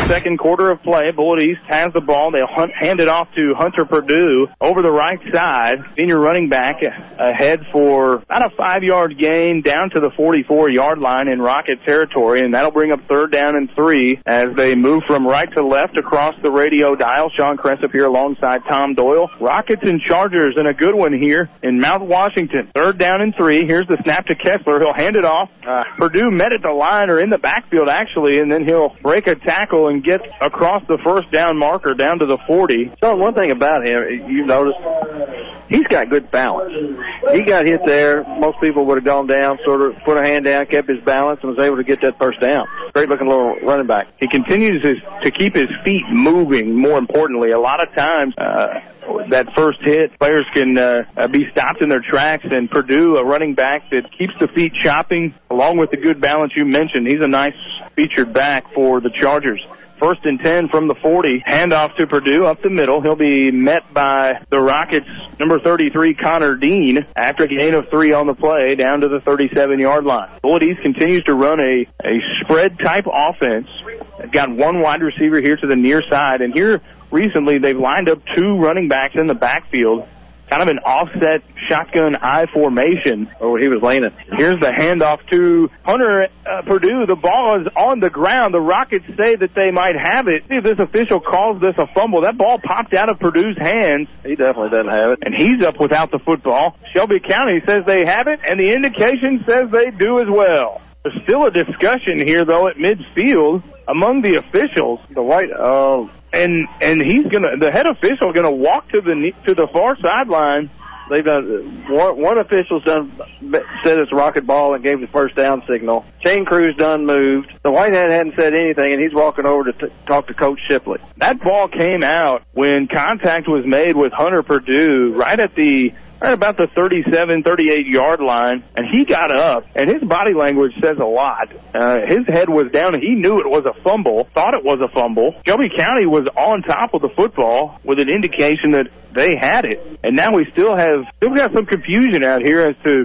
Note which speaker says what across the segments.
Speaker 1: second quarter of play. Bullitt East has the ball. They'll hand it off to Hunter Purdue over the right side. Senior running back ahead for about a 5-yard gain down to the 44-yard line in Rocket territory, and that'll bring up 3rd down and 3 as they move from right to left across the radio dial. Sean Cressup here alongside Tom Doyle. Rockets and Chargers, and a good one here in Mount Washington. 3rd down and 3. Here's the snap to Kessler. He'll hand it off. Purdue met at the line, or in the backfield actually, and then he'll break a tackle and get across the first down marker down to the 40.
Speaker 2: So one thing about him, you noticed, he's got good balance. He got hit there. Most people would have gone down, sort of put a hand down, kept his balance, and was able to get that first down. Great looking little running back.
Speaker 1: He continues to keep his feet moving, more importantly. A lot of times, that first hit, players can be stopped in their tracks, and Purdue, a running back that keeps the feet chopping, along with the good balance you mentioned. He's a nice featured back for the Chargers. 1st and 10 from the 40. Handoff to Purdue up the middle. He'll be met by the Rockets' number 33, Connor Dean, after a gain of 3 on the play down to the 37-yard line. Bullitt East continues to run a spread-type offense. They've got one wide receiver here to the near side, and here recently they've lined up 2 running backs in the backfield. Kind of an offset shotgun I formation.
Speaker 2: Oh, he was laying it.
Speaker 1: Here's the handoff to Hunter Purdue. The ball is on the ground. The Rockets say that they might have it. See if this official calls this a fumble. That ball popped out of Purdue's hands.
Speaker 2: He definitely doesn't have it.
Speaker 1: And he's up without the football. Shelby County says they have it, and the indication says they do as well. There's still a discussion here, though, at midfield among the officials.
Speaker 2: The white,
Speaker 1: and the head official gonna walk to the far sideline.
Speaker 2: They've done, one official's said it's a Rocket ball and gave the first down signal. Chain crew's done moved. The white hat hadn't said anything, and he's walking over to talk to Coach Shipley.
Speaker 1: That ball came out when contact was made with Hunter Purdue right about the 37, 38-yard line, and he got up, and his body language says a lot. His head was down, and he knew it was a fumble, thought it was a fumble. Shelby County was on top of the football with an indication that they had it, and now we still got some confusion out here as to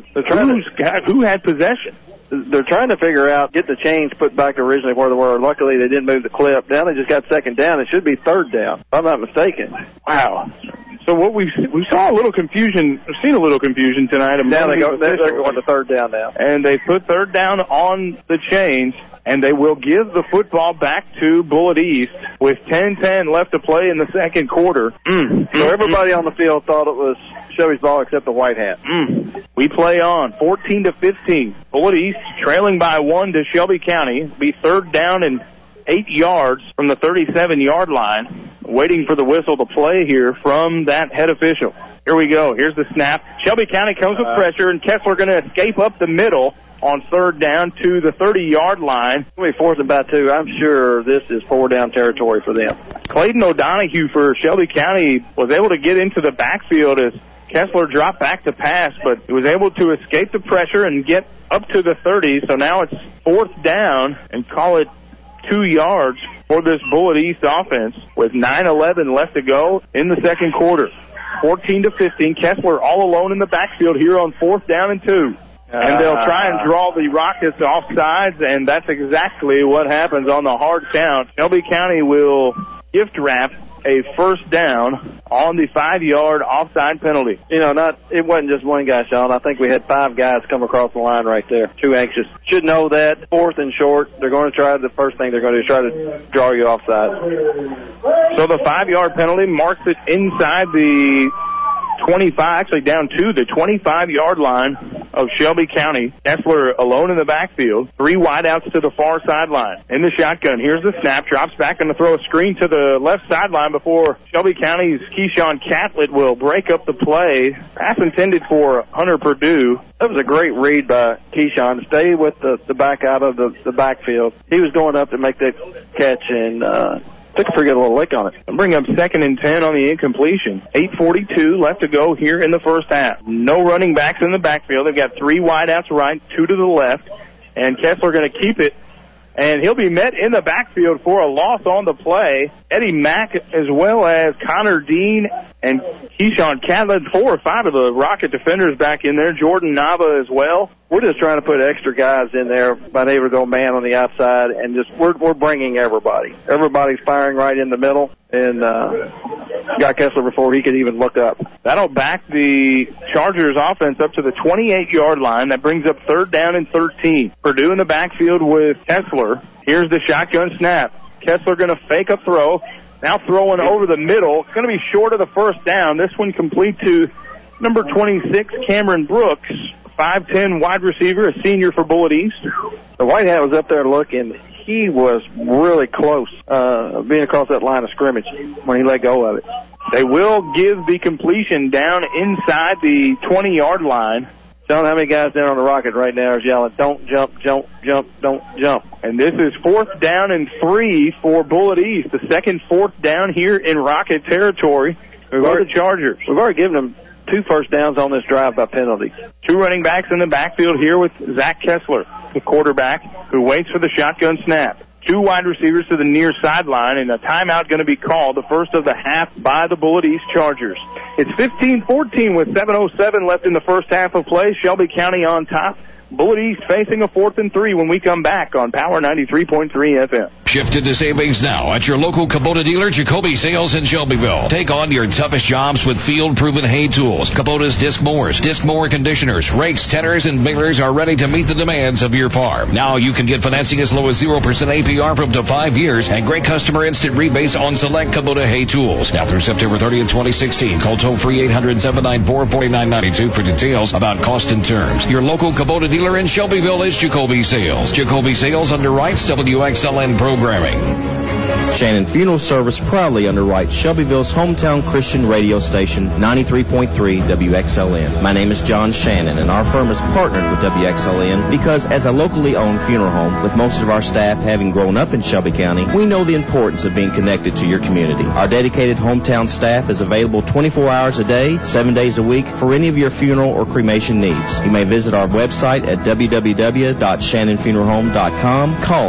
Speaker 1: who had possession.
Speaker 2: They're trying to figure out, get the chains put back originally where they were. Luckily, they didn't move the clip. Now they just got 2nd down. It should be 3rd down, if I'm not mistaken.
Speaker 1: Wow. So what we saw a little confusion. We've seen a little confusion tonight.
Speaker 2: Now they're going to 3rd down now,
Speaker 1: and they put 3rd down on the chains, and they will give the football back to Bullitt East with 10:10 left to play in the second quarter.
Speaker 2: So everybody on the field thought it was Shelby's ball except the white hat.
Speaker 1: We play on 14-15. Bullitt East trailing by 1 to Shelby County. It'll be 3rd down and 8 yards from the 37-yard line. Waiting for the whistle to play here from that head official. Here we go. Here's the snap. Shelby County comes with pressure, and Kessler going to escape up the middle on 3rd down to the 30-yard line. 4th and about 2. I'm sure this is 4-down territory for them. Clayton O'Donohue for Shelby County was able to get into the backfield as Kessler dropped back to pass, but he was able to escape the pressure and get up to the 30. So now it's 4th down, and call it 2 yards for this Bullitt East offense with 9:11 left to go in the second quarter. 14-15. Kessler all alone in the backfield here on 4th down and 2. And they'll try and draw the Rockets off sides, and that's exactly what happens on the hard count. Shelby County will gift wrap a first down on the 5-yard offside penalty. It wasn't just one guy, Sean. I think we had 5 guys come across the line right there. Too anxious. Should know that. 4th and short. They're going to try, the first thing they're going to do is try to draw you offside. So the 5-yard penalty marks it inside the 25, actually down to the 25-yard line of Shelby County. Kessler alone in the backfield. 3 wideouts to the far sideline. In the shotgun, here's the snap. Drops back and to throw a screen to the left sideline before Shelby County's Keyshawn Catlett will break up the play. Pass intended for Hunter Purdue. That was a great read by Keyshawn to stay with the back out of the backfield. He was going up to make that catch and took a pretty good little lick on it. And bring up 2nd and 10 on the incompletion. 8:42 left to go here in the first half. No running backs in the backfield. They've got 3 wideouts right, 2 to the left. And Kessler going to keep it and he'll be met in the backfield for a loss on the play. Eddie Mack, as well as Connor Dean and Keyshawn Catlin, 4 or 5 of the Rocket defenders back in there. Jordan Nava as well.
Speaker 2: We're just trying to put extra guys in there, being able to go man on the outside, and just we're bringing everybody. Everybody's firing right in the middle, and got Kessler before he could even look up.
Speaker 1: That'll back the Chargers offense up to the 28-yard line. That brings up 3rd down and 13. Purdue in the backfield with Kessler. Here's the shotgun snap. Kessler going to fake a throw. Now throwing over the middle. It's going to be short of the 1st down. This one complete to number 26, Cameron Brooks. 5'10" wide receiver, a senior for Bullitt East.
Speaker 2: The white hat was up there looking. He was really close, being across that line of scrimmage when he let go of it.
Speaker 1: They will give the completion down inside the 20-yard line.
Speaker 2: Telling how many guys down on the Rocket right now is yelling, don't jump, jump, jump, don't jump.
Speaker 1: And this is 4th down and 3 for Bullitt East. The second 4th down here in Rocket territory for the Chargers.
Speaker 2: We've already given them 2 first downs on this drive by penalties.
Speaker 1: 2 running backs in the backfield here with Zach Kessler, the quarterback, who waits for the shotgun snap. 2 wide receivers to the near sideline, and a timeout going to be called, the first of the half by the Bullitt East Chargers. It's 15-14 with 7:07 left in the first half of play. Shelby County on top. Bullitt East facing a 4th and 3 when we come back on Power 93.3 FM.
Speaker 3: Shift into savings now at your local Kubota dealer, Jacoby Sales in Shelbyville. Take on your toughest jobs with field-proven hay tools. Kubota's disc mowers, disc mower conditioners, rakes, tenners, and balers are ready to meet the demands of your farm. Now you can get financing as low as 0% APR for up to 5 years and great customer instant rebates on select Kubota hay tools. Now through September 30th, 2016. Call toll-free 800-794-4992 for details about cost and terms. Your local Kubota dealer in Shelbyville is Jacoby Sales. Jacoby Sales underwrites WXLN programming.
Speaker 4: Shannon Funeral Service proudly underwrites Shelbyville's hometown Christian radio station, 93.3 WXLN. My name is John Shannon, and our firm is partnered with WXLN because as a locally owned funeral home, with most of our staff having grown up in Shelby County, we know the importance of being connected to your community. Our dedicated hometown staff is available 24 hours a day, 7 days a week for any of your funeral or cremation needs. You may visit our website at www.shannonfuneralhome.com. Call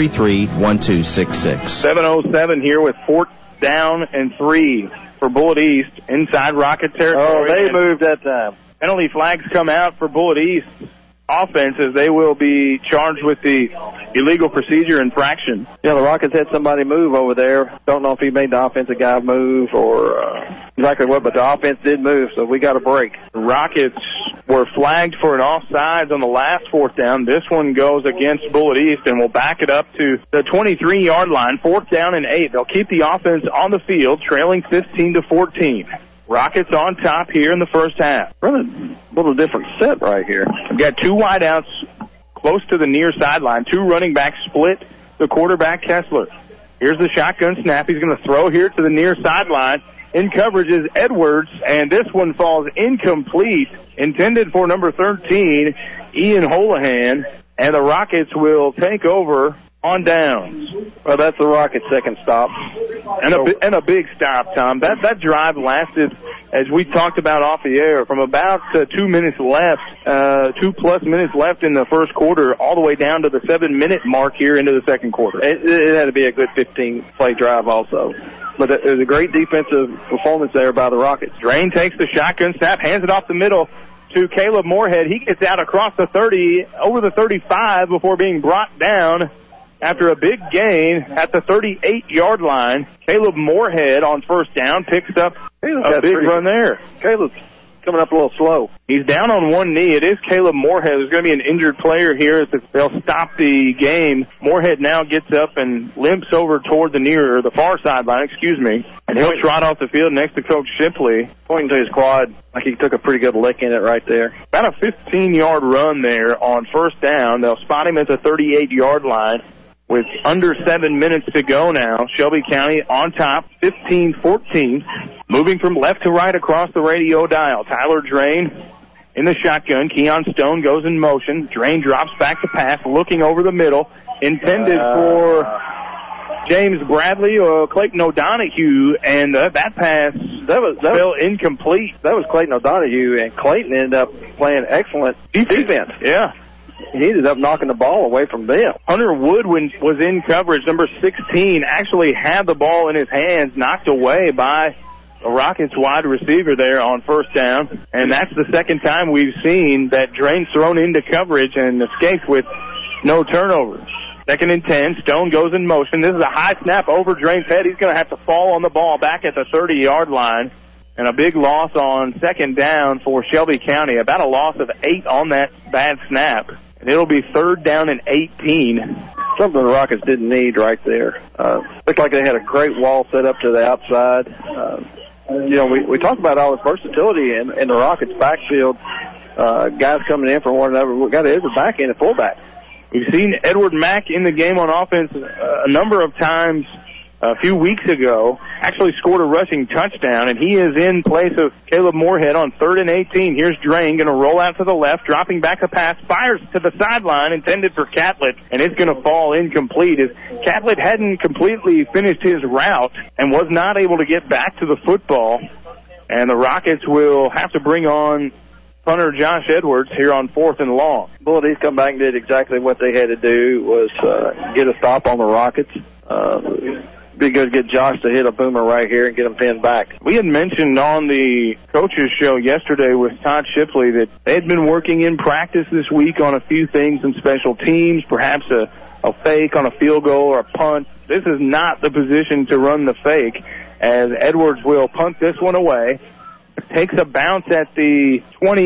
Speaker 4: 633-1266.
Speaker 1: 7:07 here with 4th down and 3 for Bullitt East inside Rocket territory.
Speaker 2: Oh, they moved that time.
Speaker 1: Penalty flags come out for Bullitt East offense as they will be charged with the illegal procedure infraction.
Speaker 2: Yeah, the Rockets had somebody move over there. Don't know if he made the offensive guy move or exactly what, but the offense did move, so we got a break.
Speaker 1: The Rockets were flagged for an offsides on the last 4th down. This one goes against Bullitt East and will back it up to the 23-yard line. 4th down and 8. They'll keep the offense on the field, trailing 15-14. Rockets on top here in the first half.
Speaker 2: Really a little different set right here.
Speaker 1: We've got 2 wideouts close to the near sideline. 2 running backs split the quarterback Kessler. Here's the shotgun snap. He's going to throw here to the near sideline. In coverage is Edwards, and this one falls incomplete. Intended for number 13, Ian Holohan, and the Rockets will take over on downs.
Speaker 2: Well, that's the Rockets' second stop.
Speaker 1: And a big stop, Tom. That drive lasted, as we talked about off the air, from about 2 minutes left, 2+ minutes left in the first quarter, all the way down to the 7-minute mark here into the second quarter.
Speaker 2: It had to be a good 15-play drive also. But it was a great defensive performance there by the Rockets.
Speaker 1: Drain takes the shotgun snap, hands it off the middle to Caleb Moorhead. He gets out across the 30, over the 35 before being brought down after a big gain at the 38-yard line. Caleb Moorhead on first down picks up a big run there.
Speaker 2: Caleb's coming up a little slow.
Speaker 1: He's down on one knee. It is Caleb Moorhead. There's going to be an injured player here. They'll stop the game. Moorhead now gets up and limps over toward the far sideline, and he'll trot off the field next to Coach Shipley.
Speaker 2: Pointing to his quad like he took a pretty good lick in it right there.
Speaker 1: About a 15-yard run there on first down. They'll spot him at the 38-yard line. With under 7 minutes to go now, Shelby County on top, 15-14. Moving from left to right across the radio dial. Tyler Drain in the shotgun. Keon Stone goes in motion. Drain drops back to pass, looking over the middle. Intended for James Bradley or Clayton O'Donohue, and that pass fell incomplete.
Speaker 2: That was Clayton O'Donohue, and Clayton ended up playing excellent defense.
Speaker 1: Yeah.
Speaker 2: he ended up knocking the ball away from them.
Speaker 1: Hunter Wood was in coverage. Number 16 actually had the ball in his hands, knocked away by the Rockets wide receiver there on first down. And that's the second time we've seen that Drain's thrown into coverage and escaped with no turnovers. Second and 10, Stone goes in motion. This is a high snap over Drain's head. He's going to have to fall on the ball back at the 30-yard line. And a big loss on second down for Shelby County. About a loss of 8 on that bad snap. And it'll be third down and 18.
Speaker 2: Something the Rockets didn't need right there. Looked like they had a great wall set up to the outside. We talked about all this versatility in the Rockets' backfield. Guys coming in from one another. We've got Edward back in at fullback.
Speaker 1: We've seen Edward Mack in the game on offense a number of times a few weeks ago. Actually scored a rushing touchdown, and he is in place of Caleb Moorhead on 3rd and 18. Here's Drain going to roll out to the left, dropping back a pass, fires to the sideline, intended for Catlett, and it's going to fall incomplete as Catlett hadn't completely finished his route and was not able to get back to the football. And the Rockets will have to bring on punter Josh Edwards here on 4th and long.
Speaker 2: Bullet East come back and did exactly what they had to do, was get a stop on the Rockets. Be good to get Josh to hit a boomer right here and get him pinned back.
Speaker 1: We had mentioned on the coaches show yesterday with Todd Shipley that they had been working in practice this week on a few things in special teams, perhaps a fake on a field goal or a punt. This is not the position to run the fake, as Edwards will punt this one away. Takes a bounce at the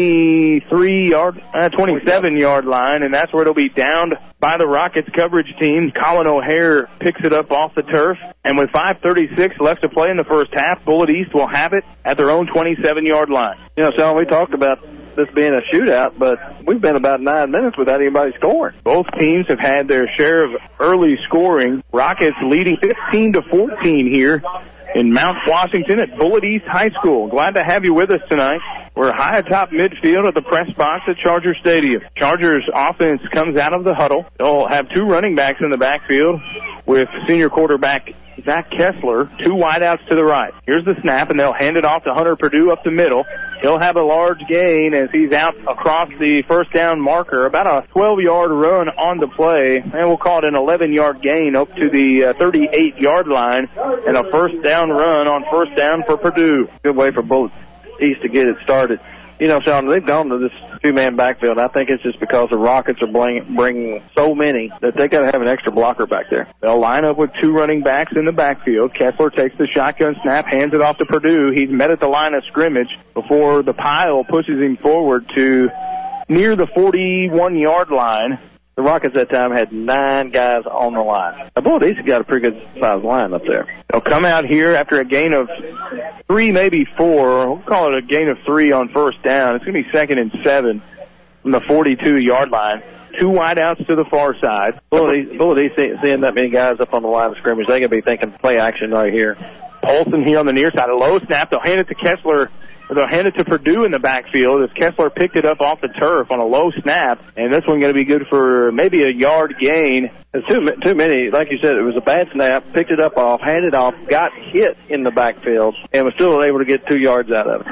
Speaker 1: 27-yard line, and that's where it'll be downed by the Rockets coverage team. Colin O'Hare picks it up off the turf, and with 5:36 left to play in the first half, Bullet East will have it at their own 27-yard line.
Speaker 2: Sean, we talked about this being a shootout, but we've been about 9 minutes without anybody scoring.
Speaker 1: Both teams have had their share of early scoring. Rockets leading 15-14 here in Mount Washington at Bullet East High School. Glad to have you with us tonight. We're high atop midfield at the press box at Charger Stadium. Chargers offense comes out of the huddle. They'll have 2 running backs in the backfield with senior quarterback Zach Kessler, 2 wideouts to the right. Here's the snap, and they'll hand it off to Hunter Purdue up the middle. He'll have a large gain as he's out across the first down marker. About a 12-yard run on the play, and we'll call it an 11-yard gain up to the 38-yard line, and a first down run on first down for Purdue.
Speaker 2: Good way for both East to get it started. Sean, they've gone to this 2-man backfield. I think it's just because the Rockets are bringing so many that they got to have an extra blocker back there.
Speaker 1: They'll line up with 2 running backs in the backfield. Kessler takes the shotgun snap, hands it off to Purdue. He's met at the line of scrimmage before the pile pushes him forward to near the 41-yard line.
Speaker 2: The Rockets that time had 9 guys on the line. I believe they've got a pretty good sized line up there.
Speaker 1: They'll come out here after a gain of 3, maybe 4. We'll call it a gain of 3 on first down. It's going to be 2nd and 7 from the 42-yard line. 2 wideouts to the far side.
Speaker 2: Bullet East seeing that many guys up on the line of scrimmage, they're going to be thinking play action right here.
Speaker 1: Paulson here on the near side. A low snap. They'll hand it to Kessler. They'll hand it to Purdue in the backfield as Kessler picked it up off the turf on a low snap, and this one going to be good for maybe a yard gain.
Speaker 2: It's too many. Like you said, it was a bad snap, picked it up off, handed off, got hit in the backfield, and was still able to get 2 yards out of it.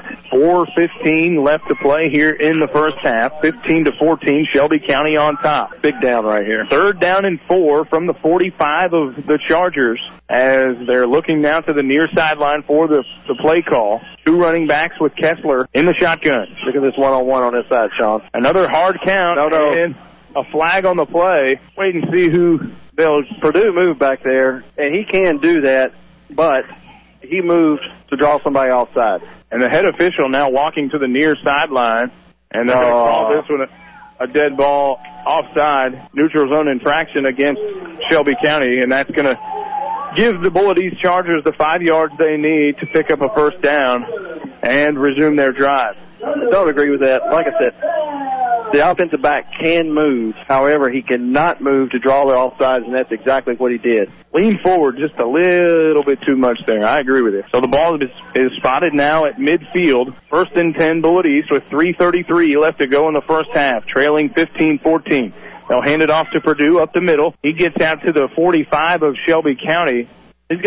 Speaker 1: 4:15 left to play here in the first half. 15-14, Shelby County on top.
Speaker 2: Big down right here.
Speaker 1: 3rd down and 4 from the 45 of the Chargers as they're looking now to the near sideline for the play call. 2 running backs with Kessler in the shotgun.
Speaker 2: Look at this one-on-one on this side, Sean.
Speaker 1: Another hard count. And a flag on the play. Wait and see who they'll.
Speaker 2: Purdue moved back there, and he can do that, but he moved to draw somebody offside.
Speaker 1: And the head official now walking to the near sideline, and they're going to call this one a dead ball offside, neutral zone infraction against Shelby County, and that's going to give the Bullet East Chargers the 5 yards they need to pick up a first down and resume their drive.
Speaker 2: I don't agree with that. Like I said, the offensive back can move. However, he cannot move to draw the offsides, and that's exactly what he did.
Speaker 1: Lean forward just a little bit too much there. I agree with you. So the ball is spotted now at midfield. 1st and 10 Bullet East with 3:33 left to go in the first half, trailing 15-14. They'll hand it off to Purdue up the middle. He gets out to the 45 of Shelby County.
Speaker 2: He's got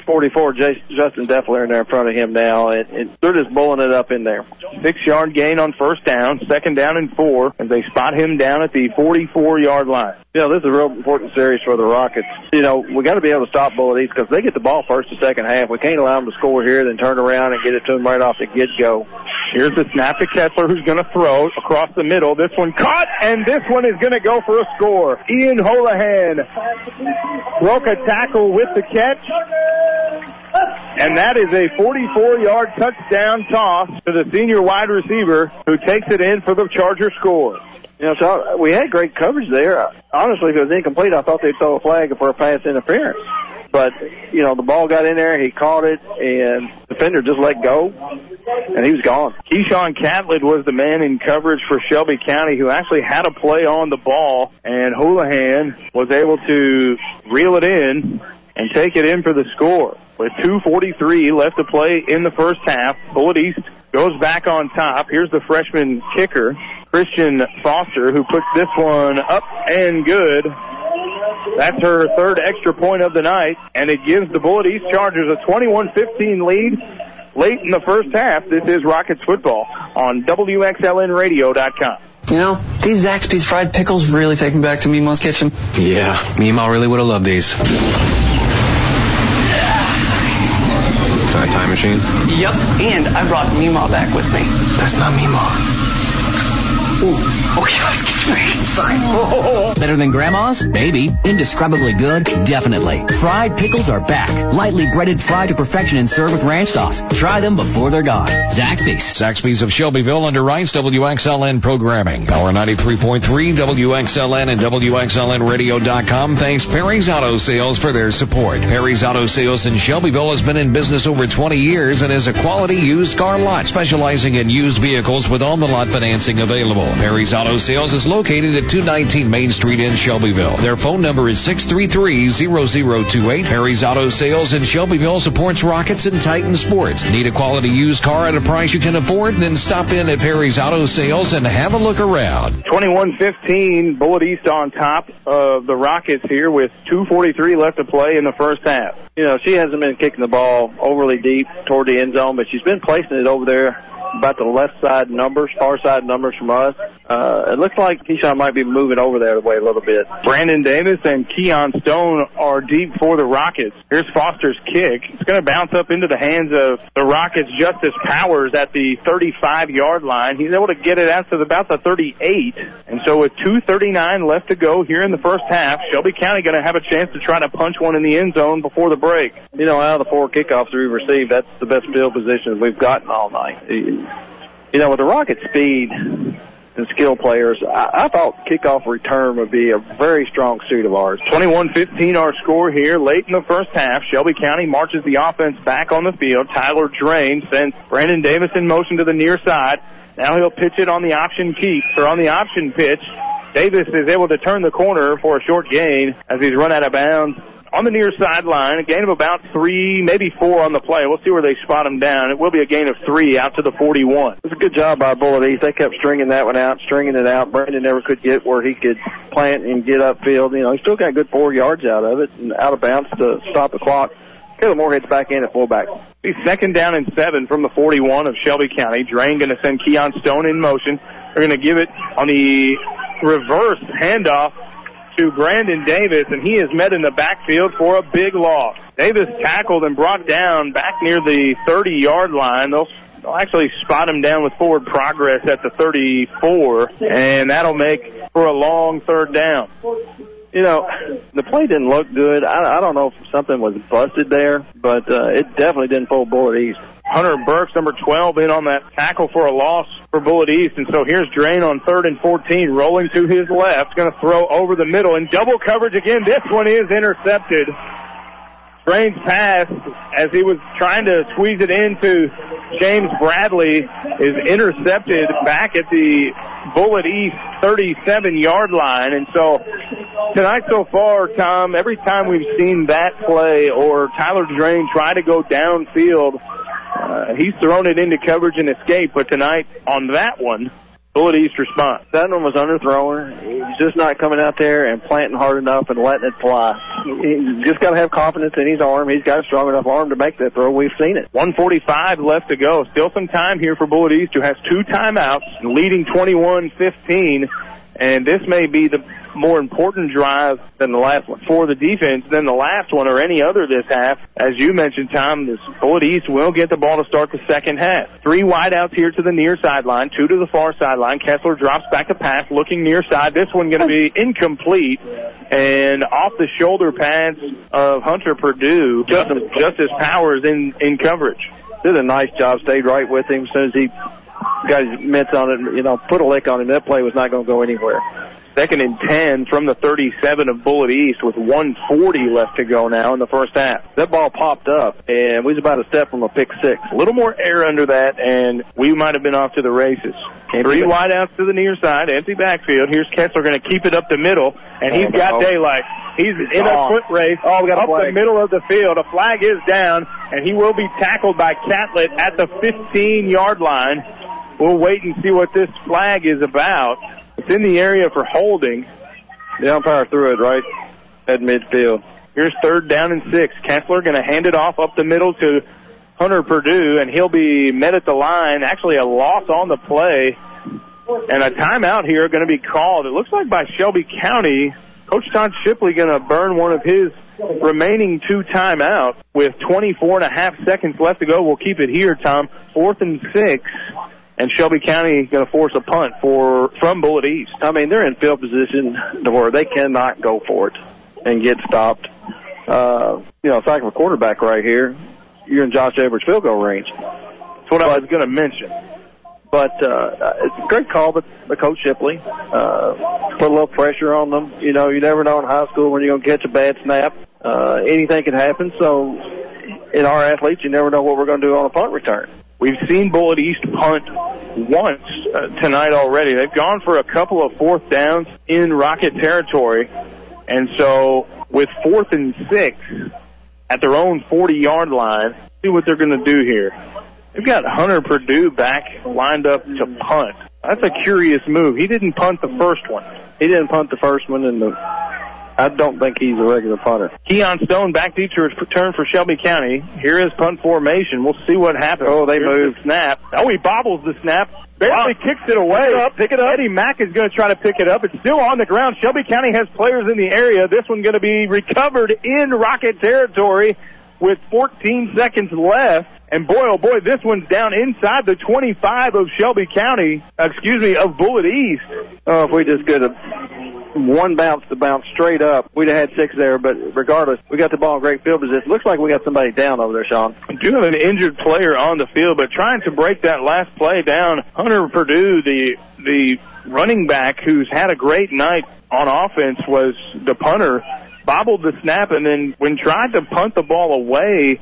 Speaker 2: 44, Justin Deffler in there in front of him now, and they're just bulling it up in there.
Speaker 1: 6-yard gain on first down, 2nd down and 4, as they spot him down at the 44-yard line.
Speaker 2: This is a real important series for the Rockets. We got to be able to stop Bullitt East because they get the ball first and second half. We can't allow them to score here, then turn around and get it to them right off the get-go.
Speaker 1: Here's the snap to Kessler, who's going to throw across the middle. This one caught, and this one is going to go for a score. Ian Holohan broke a tackle with the catch, and that is a 44-yard touchdown toss to the senior wide receiver who takes it in for the Charger score.
Speaker 2: So we had great coverage there. Honestly, if it was incomplete, I thought they'd throw a flag for a pass interference. But, the ball got in there, he caught it, and the defender just let go, and he was gone.
Speaker 1: Keyshawn Catlett was the man in coverage for Shelby County who actually had a play on the ball, and Houlihan was able to reel it in and take it in for the score. With 2:43 left to play in the first half, Bullitt East goes back on top. Here's the freshman kicker, Christian Foster, who puts this one up and good. That's her 3rd extra point of the night, and it gives the Bullitt East Chargers a 21-15 lead late in the first half. This is Rockets football on WXLNradio.com.
Speaker 5: These Zaxby's fried pickles really take me back to Meemaw's kitchen.
Speaker 6: Yeah, Meemaw really would have loved these. Time machine?
Speaker 5: Yep, and I brought Meemaw back with me.
Speaker 6: That's not Meemaw.
Speaker 5: Ooh, okay, let's get you back inside.
Speaker 7: Better than Grandma's? Maybe. Indescribably good? Definitely. Fried pickles are back. Lightly breaded, fried to perfection, and served with ranch sauce. Try them before they're gone. Zaxby's.
Speaker 3: Zaxby's of Shelbyville underwrites WXLN programming. Power 93.3, WXLN and WXLNradio.com. Thanks Perry's Auto Sales for their support. Perry's Auto Sales in Shelbyville has been in business over 20 years and is a quality used car lot, specializing in used vehicles with on-the-lot financing available. Perry's Auto Sales is located at 219 Main Street in Shelbyville. Their phone number is 633-0028. Perry's Auto Sales in Shelbyville supports Rockets and Titan sports. Need a quality used car at a price you can afford? Then stop in at Perry's Auto Sales and have a look around.
Speaker 1: 21-15, Bullitt East on top of the Rockets here with 2:43 left to play in the first half.
Speaker 2: She hasn't been kicking the ball overly deep toward the end zone, but she's been placing it over there about the left side numbers, far side numbers from us. It looks like Keyshawn might be moving over there way a little bit.
Speaker 1: Brandon Davis and Keon Stone are deep for the Rockets. Here's Foster's kick. It's going to bounce up into the hands of the Rockets' Justice Powers at the 35-yard line. He's able to get it out to about the 38. And so with 2:39 left to go here in the first half, Shelby County going to have a chance to try to punch one in the end zone before the break.
Speaker 2: Out of the 4 kickoffs we've received, that's the best field position we've gotten all night. With the Rocket speed and skill players, I thought kickoff return would be a very strong suit of ours.
Speaker 1: 21-15 our score here late in the first half. Shelby County marches the offense back on the field. Tyler Drain sends Brandon Davis in motion to the near side. Now he'll pitch it on the option option pitch. Davis is able to turn the corner for a short gain as he's run out of bounds on the near sideline. A gain of about 3, maybe 4 on the play. We'll see where they spot him down. It will be a gain of 3 out to the 41.
Speaker 2: It was a good job by Bullitt East. They kept stringing that one out, stringing it out. Brandon never could get where he could plant and get upfield. He still got a good 4 yards out of it and out of bounds to stop the clock. Caleb Moorhead's back in at fullback.
Speaker 1: He's 2nd down and 7 from the 41 of Shelby County. Drain going to send Keon Stone in motion. They're going to give it on the reverse handoff to Brandon Davis, and he is met in the backfield for a big loss. Davis tackled and brought down back near the 30-yard line. They'll actually spot him down with forward progress at the 34, and that'll make for a long 3rd down.
Speaker 2: The play didn't look good. I don't know if something was busted there, but it definitely didn't fool Bullitt East.
Speaker 1: Hunter Burks, number 12, in on that tackle for a loss for Bullitt East. And so here's Drain on 3rd and 14, rolling to his left, going to throw over the middle in double coverage again. This one is intercepted. Drain's pass, as he was trying to squeeze it into James Bradley, is intercepted back at the Bullitt East 37-yard line. And so tonight so far, Tom, every time we've seen that play or Tyler Drain try to go downfield, he's thrown it into coverage and escape. But tonight on that one, Bullitt East response.
Speaker 2: That one was underthrowing. He's just not coming out there and planting hard enough and letting it fly. He's just got to have confidence in his arm. He's got a strong enough arm to make that throw. We've seen it.
Speaker 1: 1:45 left to go. Still some time here for Bullitt East, who has 2 timeouts, leading 21-15. And this may be the more important drive than the last one for the defense than the last one or any other this half. As you mentioned, Tom, this Bullitt East will get the ball to start the second half. 3 wideouts here to the near sideline, 2 to the far sideline. Kessler drops back to pass, looking near side. This one going to be incomplete and off the shoulder pads of Hunter Purdue. Justice Powers in coverage.
Speaker 2: Did a nice job, stayed right with him as soon as he got his mitts on it, put a lick on him. That play was not going to go anywhere.
Speaker 1: 2nd and 10 from the 37 of Bullitt East with 1:40 left to go now in the first half.
Speaker 2: That ball popped up, and we was about a step from a pick 6.
Speaker 1: A little more air under that, and we might have been off to the races. 3 wideouts to the near side, empty backfield. Here's Kessler going to keep it up the middle, and he's got daylight. He's in a foot race up the middle of the field. A flag is down, and he will be tackled by Catlett at the 15-yard line. We'll wait and see what this flag is about. It's in the area for holding.
Speaker 2: The umpire threw it right at midfield.
Speaker 1: Here's 3rd down and 6. Kessler going to hand it off up the middle to Hunter Purdue, and he'll be met at the line. Actually, a loss on the play, and a timeout here going to be called. It looks like by Shelby County. Coach Todd Shipley going to burn one of his remaining 2 timeouts with 24.5 seconds left to go. We'll keep it here, Tom. 4th and 6. And Shelby County is going to force a punt from Bullitt East.
Speaker 2: I mean, they're in field position to where they cannot go for it and get stopped. It's like a quarterback right here. You're in Josh Edwards' field goal range.
Speaker 1: That's what I was going to mention.
Speaker 2: But it's a great call by Coach Shipley. Put a little pressure on them. You never know in high school when you're going to catch a bad snap. Anything can happen. So in our athletes, you never know what we're going to do on a punt return.
Speaker 1: We've seen Bullitt East punt once tonight already. They've gone for a couple of 4th downs in Rocket territory. And so with 4th and 6 at their own 40-yard line, see what they're going to do here. They've got Hunter Purdue back lined up to punt. That's a curious move. He didn't punt the first one.
Speaker 2: He didn't punt the first one, and I don't think he's a regular punter.
Speaker 1: Keon Stone back deep to return for Shelby County. Here is punt formation. We'll see what happens.
Speaker 2: Oh, they move.
Speaker 1: The snap. Oh, he bobbles the snap. Barely kicks it away. Pick it up. Eddie Mack is going to try to pick it up. It's still on the ground. Shelby County has players in the area. This one going to be recovered in Rocket territory with 14 seconds left. And boy, oh boy, this one's down inside the 25 of Shelby County, of Bullitt East.
Speaker 2: Oh, if we just could have one bounce to bounce straight up, we'd have had 6 there, but regardless, we got the ball in great field position. Looks like we got somebody down over there, Sean.
Speaker 1: We do have an injured player on the field, but trying to break that last play down, Hunter Purdue, the running back who's had a great night on offense, was the punter. Bobbled the snap, and then when tried to punt the ball away,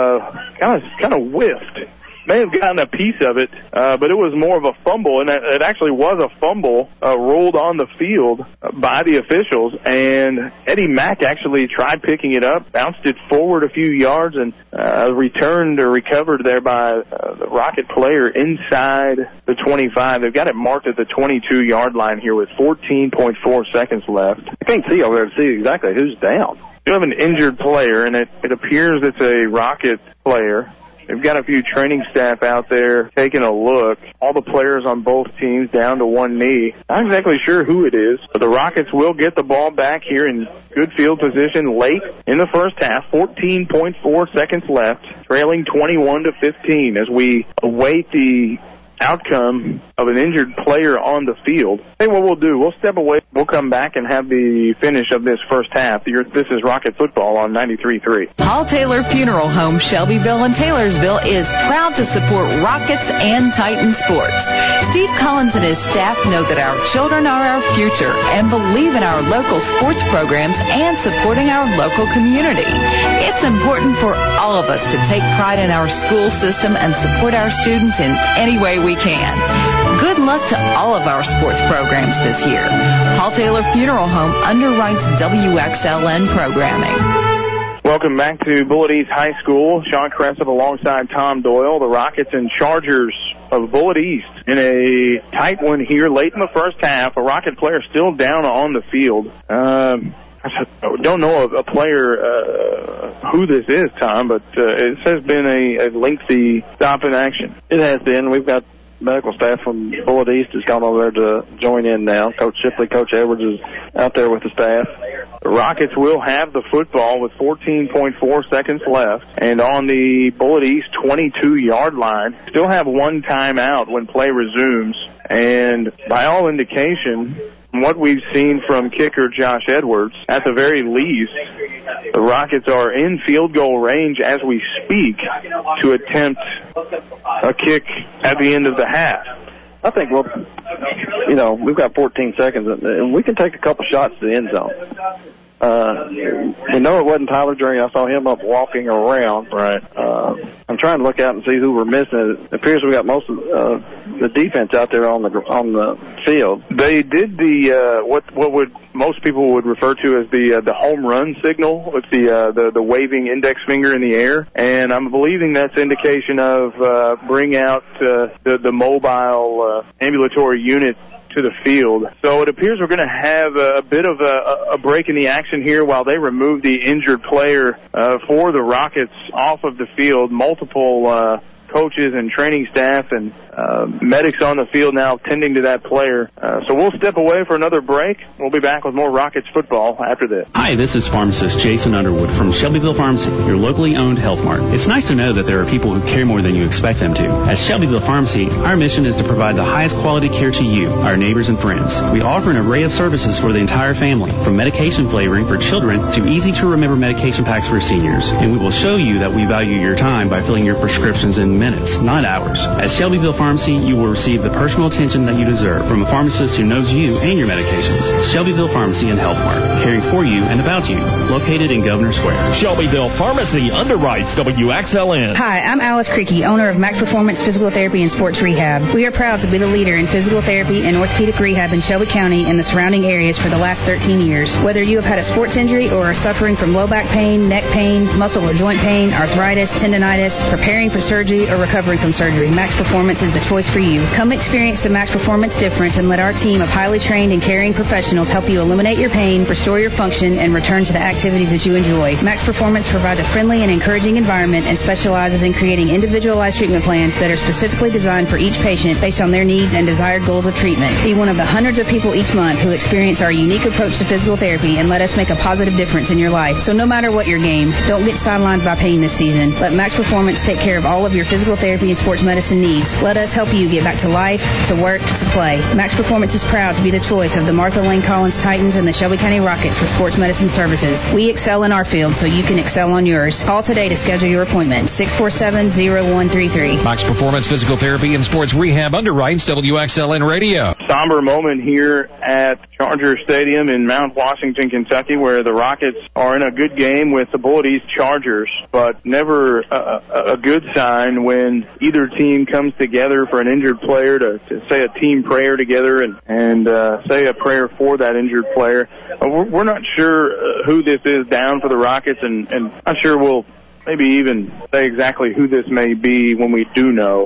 Speaker 1: kind of whiffed. May have gotten a piece of it, but it was more of a fumble, and it actually was a fumble ruled on the field by the officials. And Eddie Mack actually tried picking it up, bounced it forward a few yards, and returned or recovered there by the Rocket player inside the 25. They've got it marked at the 22-yard line here with 14.4 seconds left.
Speaker 2: I can't see over there to see exactly who's down.
Speaker 1: You have an injured player, and it appears it's a Rocket player. They've got a few training staff out there taking a look. All the players on both teams down to one knee. Not exactly sure who it is, but the Rockets will get the ball back here in good field position late in the first half. 14.4 seconds left, trailing 21-15 as we await the outcome of an injured player on the field. Hey, what we'll do, we'll step away. We'll come back and have the finish of this first half. This is Rocket Football on 93.3.
Speaker 8: Paul Taylor Funeral Home, Shelbyville and Taylorsville is proud to support Rockets and Titan sports. Steve Collins and his staff know that our children are our future and believe in our local sports programs and supporting our local community. It's important for all of us to take pride in our school system and support our students in any way we can. Good luck to all of our sports programs this year. Paul Taylor Funeral Home underwrites WXLN programming.
Speaker 1: Welcome back to Bullitt East High School. Sean Crescent alongside Tom Doyle. The Rockets and Chargers of Bullitt East in a tight one here late in the first half. A Rocket player still down on the field. I don't know a player who this is, Tom, but it has been a lengthy stop in action.
Speaker 2: It has been. We've got medical staff from Bullitt East has gone over there to join in now. Coach Shipley, Coach Edwards is out there with the staff.
Speaker 1: The Rockets will have the football with 14.4 seconds left, and on the Bullitt East 22-yard line. Still have one timeout when play resumes, and by all indication, what we've seen from kicker Josh Edwards, at the very least, the Rockets are in field goal range as we speak to attempt a kick at the end of the half.
Speaker 2: I think we've got 14 seconds, and we can take a couple shots to the end zone. We know it wasn't Tyler Dreen. I saw him up walking around.
Speaker 1: Right.
Speaker 2: I'm trying to look out and see who we're missing. It appears we got most of the defense out there on the field.
Speaker 1: They did the what would most people would refer to as the home run signal with the waving index finger in the air, and I'm believing that's indication of bring out the mobile ambulatory unit to the field. So it appears we're going to have a bit of a break in the action here while they remove the injured player for the Rockets off of the field. Multiple coaches and training staff and medics on the field now tending to that player. So we'll step away for another break. We'll be back with more Rockets football after this.
Speaker 9: Hi, this is pharmacist Jason Underwood from Shelbyville Pharmacy, your locally owned health mart. It's nice to know that there are people who care more than you expect them to. At Shelbyville Pharmacy, our mission is to provide the highest quality care to you, our neighbors and friends. We offer an array of services for the entire family, from medication flavoring for children to easy-to-remember medication packs for seniors. And we will show you that we value your time by filling your prescriptions in minutes, not hours. At Shelbyville Pharmacy, you will receive the personal attention that you deserve from a pharmacist who knows you and your medications. Shelbyville Pharmacy and Health Mart, caring for you and about you, located in Governor Square.
Speaker 10: Shelbyville Pharmacy underwrites WXLN.
Speaker 11: Hi, I'm Alice Creaky, owner of Max Performance Physical Therapy and Sports Rehab. We are proud to be the leader in physical therapy and orthopedic rehab in Shelby County and the surrounding areas for the last 13 years. Whether you have had a sports injury or are suffering from low back pain, neck pain, muscle or joint pain, arthritis, tendonitis, preparing for surgery, or recovering from surgery, Max Performance is the choice for you. Come experience the Max Performance difference and let our team of highly trained and caring professionals help you eliminate your pain, restore your function, and return to the activities that you enjoy. Max Performance provides a friendly and encouraging environment and specializes in creating individualized treatment plans that are specifically designed for each patient based on their needs and desired goals of treatment. Be one of the hundreds of people each month who experience our unique approach to physical therapy and let us make a positive difference in your life. So no matter what your game, don't get sidelined by pain this season. Let Max Performance take care of all of your physical therapy and sports medicine needs. Let us help you get back to life, to work, to play. Max Performance is proud to be the choice of the Martha Lane Collins Titans and the Shelby County Rockets for sports medicine services. We excel in our field so you can excel on yours. Call today to schedule your appointment. 647-0133.
Speaker 3: Max Performance Physical Therapy and Sports Rehab underwrites WXLN Radio.
Speaker 1: Somber moment here at Charger Stadium in Mount Washington, Kentucky, where the Rockets are in a good game with the Bullitt East Chargers, but never a good sign when either team comes together for an injured player to say a team prayer together and say a prayer for that injured player. We're not sure who this is down for the Rockets, and I'm sure we'll maybe even say exactly who this may be when we do know.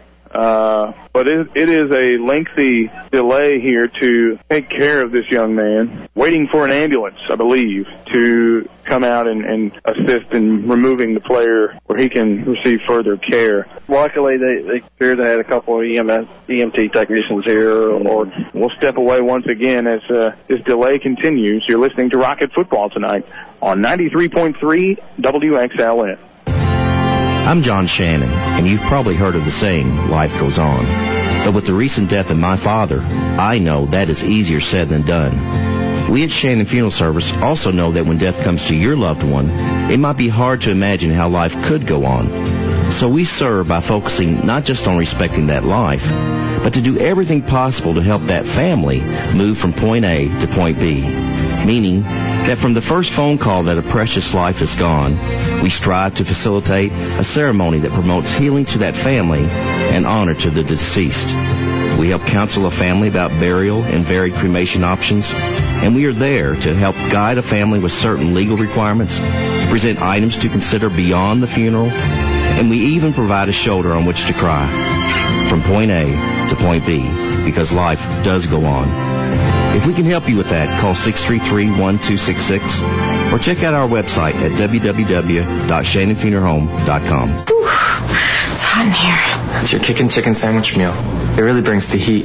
Speaker 1: But it is a lengthy delay here to take care of this young man, waiting for an ambulance, I believe, to come out and assist in removing the player where he can receive further care.
Speaker 2: Luckily, they appear to have a couple of EMT technicians here.
Speaker 1: We'll step away once again as this delay continues. You're listening to Rocket Football tonight on 93.3 WXLN.
Speaker 4: I'm John Shannon, and you've probably heard of the saying, life goes on. But with the recent death of my father, I know that is easier said than done. We at Shannon Funeral Service also know that when death comes to your loved one, it might be hard to imagine how life could go on. So we serve by focusing not just on respecting that life, but to do everything possible to help that family move from point A to point B. Meaning that from the first phone call that a precious life is gone, we strive to facilitate a ceremony that promotes healing to that family and honor to the deceased. We help counsel a family about burial and varied cremation options, and we are there to help guide a family with certain legal requirements present items to consider beyond the funeral, and we even provide a shoulder on which to cry. From point A to point B, because life does go on. If we can help you with that, call 633-1266 or check out our website at www.shannonfuneralhome.com.
Speaker 12: It's hot in here.
Speaker 6: That's your kickin' chicken sandwich meal. It really brings the heat.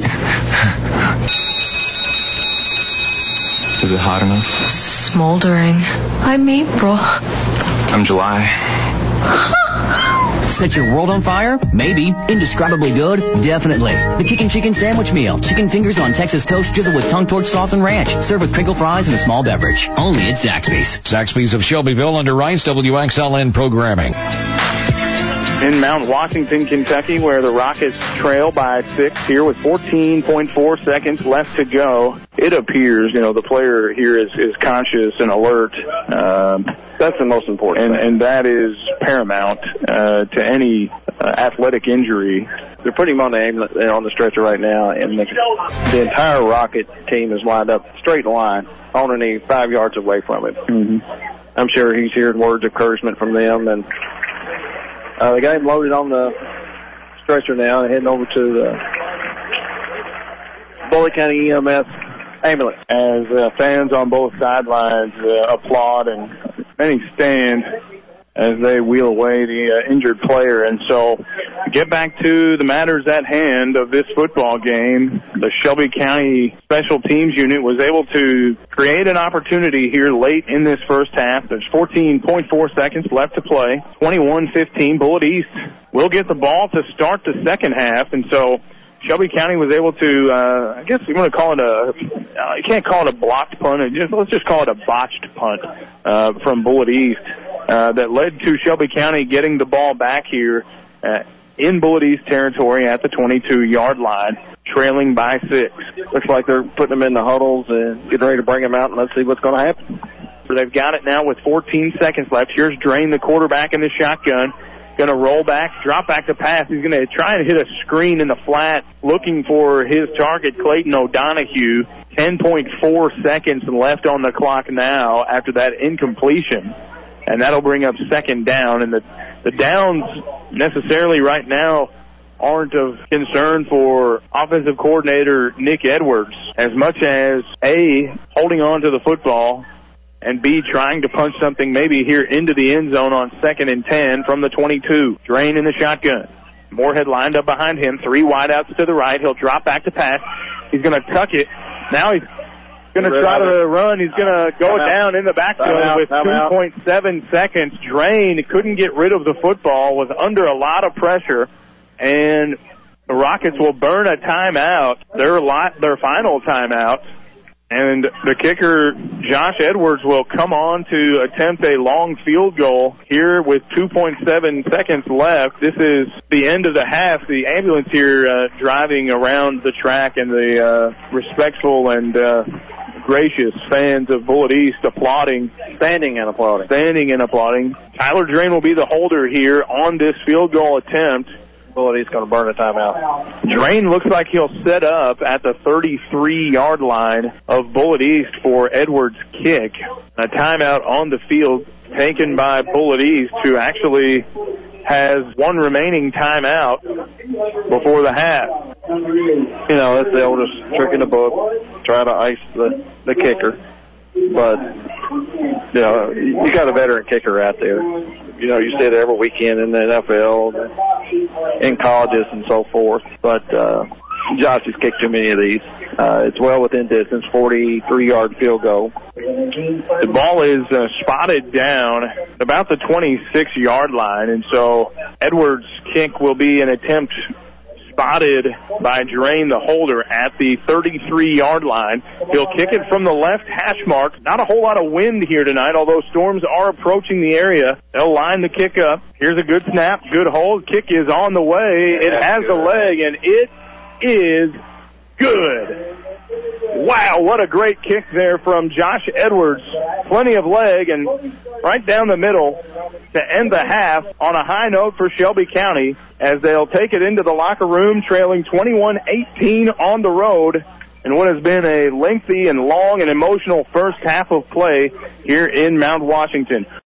Speaker 6: Is it hot enough?
Speaker 12: Smoldering. I'm April.
Speaker 6: I'm July.
Speaker 7: Set your world on fire? Maybe. Indescribably good? Definitely. The Kickin' Chicken Sandwich Meal. Chicken fingers on Texas toast drizzled with tongue torch sauce and ranch. Served with crinkle fries and a small beverage. Only at Zaxby's.
Speaker 3: Zaxby's of Shelbyville underwrites WXLN programming.
Speaker 1: In Mount Washington, Kentucky, where the Rockets trail by 6 here with 14.4 seconds left to go. It appears, the player here is conscious and alert.
Speaker 2: That's the most important thing.
Speaker 1: And that is paramount to any athletic injury.
Speaker 2: They're putting him on the stretcher right now, and the entire Rocket team is lined up straight in line, only 5 yards away from him.
Speaker 1: Mm-hmm.
Speaker 2: I'm sure he's heard words of encouragement from them, and they got him loaded on the stretcher now and heading over to the Bullitt County EMS ambulance.
Speaker 1: As fans on both sidelines applaud and many stand as they wheel away the injured player. And so get back to the matters at hand of this football game. The Shelby County Special Teams Unit was able to create an opportunity here late in this first half. There's 14.4 seconds left to play. 21-15. Bullitt East will get the ball to start the second half. And so Shelby County was able to, I guess you want to call it you can't call it a blocked punt. Let's just call it a botched punt from Bullitt East that led to Shelby County getting the ball back here in Bullitt East territory at the 22-yard line, trailing by 6.
Speaker 2: Looks like they're putting them in the huddles and getting ready to bring them out, and let's see what's going to happen.
Speaker 1: So they've got it now with 14 seconds left. Here's Drain, the quarterback in the shotgun. Going to roll back, drop back to pass. He's going to try and hit a screen in the flat, looking for his target, Clayton O'Donohue. 10.4 seconds left on the clock now after that incompletion. And that'll bring up second down. And the downs necessarily right now aren't of concern for offensive coordinator Nick Edwards, as much as A, holding on to the football, and B, trying to punch something maybe here into the end zone on 2nd and 10 from the 22. Drain in the shotgun. Moorhead lined up behind him. 3 wideouts to the right. He'll drop back to pass. He's going to tuck it. Now he's going to try to run. He's going to go down in the backfield with 2.7 seconds. Drain couldn't get rid of the football, was under a lot of pressure, and the Rockets will burn a timeout, their final timeout. And the kicker, Josh Edwards, will come on to attempt a long field goal here with 2.7 seconds left. This is the end of the half. The ambulance here driving around the track, and the respectful and gracious fans of Bullitt East standing and applauding. Tyler Drain will be the holder here on this field goal attempt.
Speaker 2: Bullitt East going to burn a timeout.
Speaker 1: Drain looks like he'll set up at the 33-yard line of Bullitt East for Edwards' kick. A timeout on the field taken by Bullitt East, who actually has one remaining timeout before the half.
Speaker 2: That's the oldest trick in the book. Try to ice the kicker. But, you got a veteran kicker out there. You see it every weekend in the NFL, in colleges and so forth. But Josh has kicked too many of these. It's well within distance, 43-yard field goal.
Speaker 1: The ball is spotted down about the 26-yard line, and so Edwards' kick will be an attempt spotted by Drain, the holder, at the 33-yard line. He'll kick it from the left hash mark. Not a whole lot of wind here tonight, although storms are approaching the area. They'll line the kick up. Here's a good snap, good hold. Kick is on the way. It has the leg, and it is good. Wow, what a great kick there from Josh Edwards. Plenty of leg, and right down the middle to end the half on a high note for Shelby County, as they'll take it into the locker room trailing 21-18 on the road in what has been a lengthy and long and emotional first half of play here in Mount Washington.